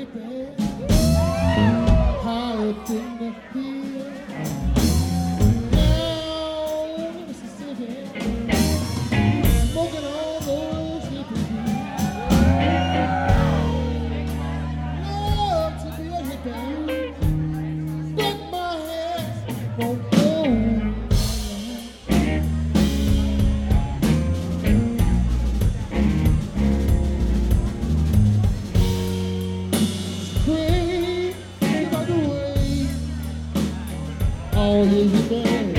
hippie, higher than the hill. Down Mississippi, smoking all those hippie love to be a hippie, but my head won't go. All you baby.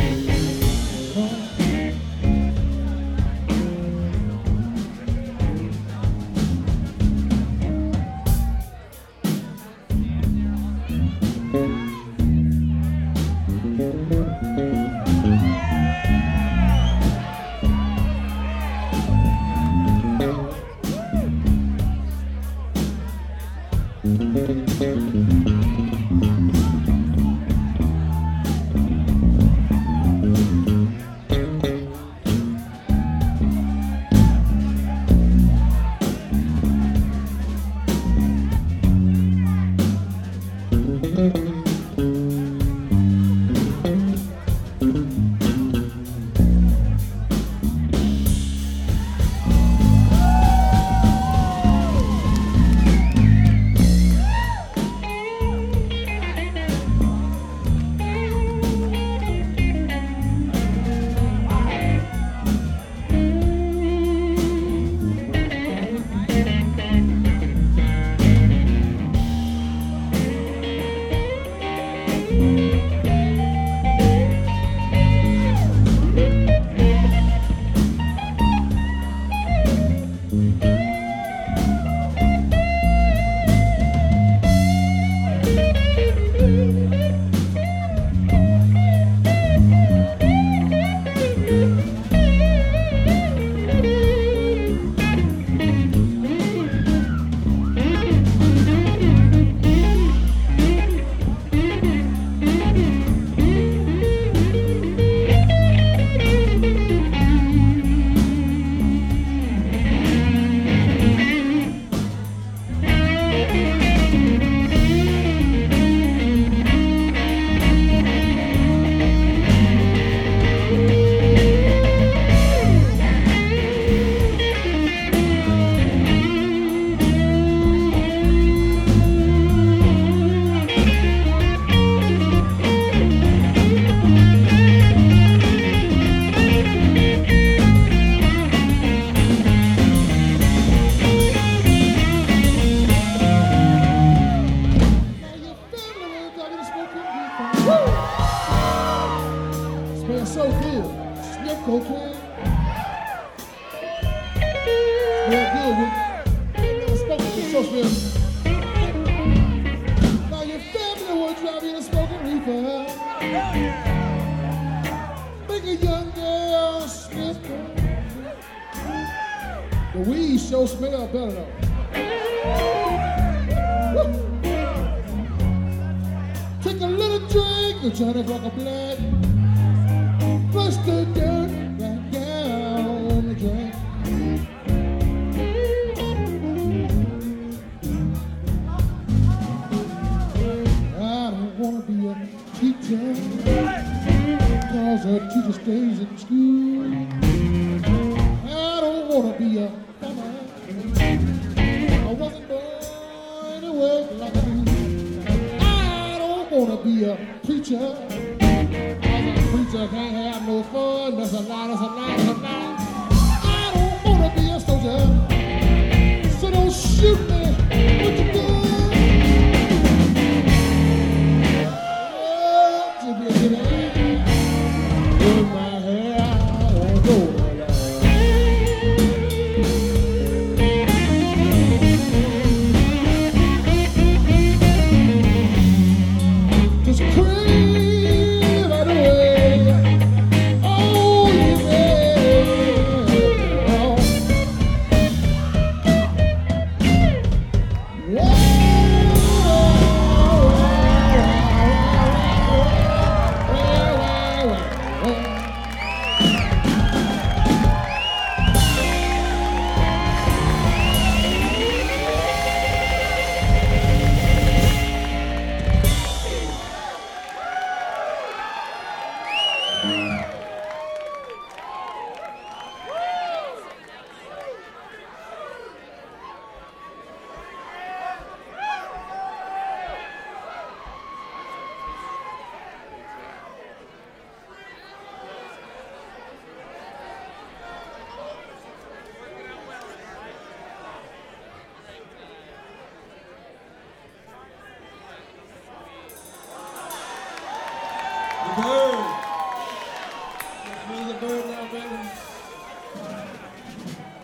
Smells so good. Sniff cocaine. Smell good. Never spoken to so smells. Now your family will drive you to smoking reefer. Make a young girl sniff cocaine. The weed sure smell better though. Take a little drink and try to rock a black. Flush the dirt back down the drain. I don't wanna be a teacher, cause a teacher stays in school. I don't wanna be a farmer. I wasn't born to work like I do. Wanna be a preacher, cause a preacher can't have no fun. That's a lie, that's a lie, that's a lie. I don't wanna be a soldier, so don't shoot me with your gun. To be a in my hair, I won't go. Crave right away. Oh, yeah. Give me the bird now, baby.